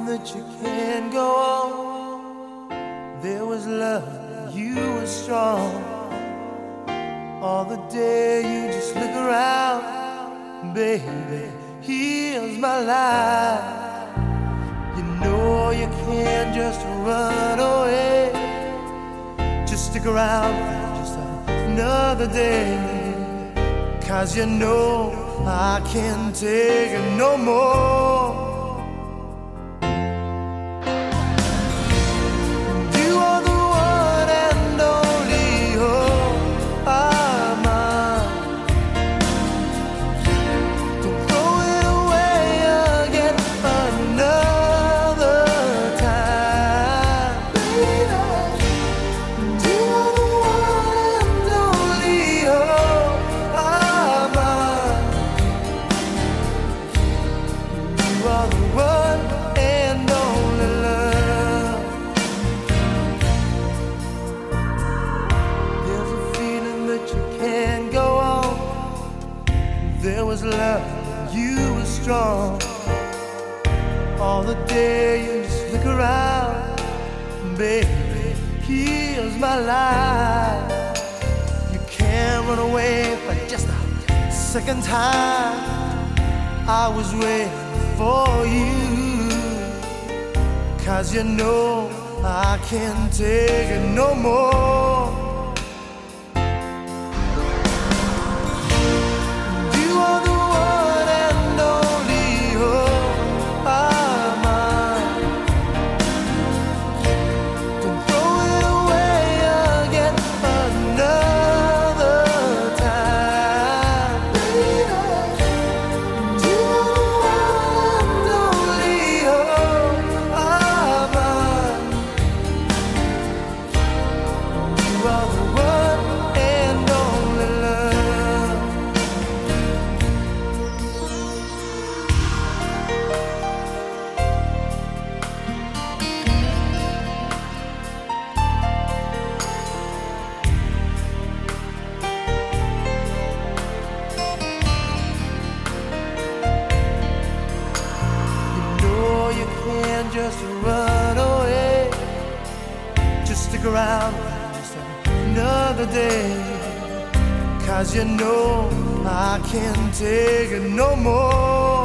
feeling that you can't go on. There was love, you were strong. All the day you just look around, baby, here's my life. You know you can't just run away. Just stick around for just another day. 'Cause you know I can't take it no more. There was love, you were strong. All the day you just look around, baby, here's my life. You can't run away for just a second time. I was waiting for you, 'cause you know I can't take it no more. Just run away. Just stick around just another day. 'Cause you know I can't take it no more.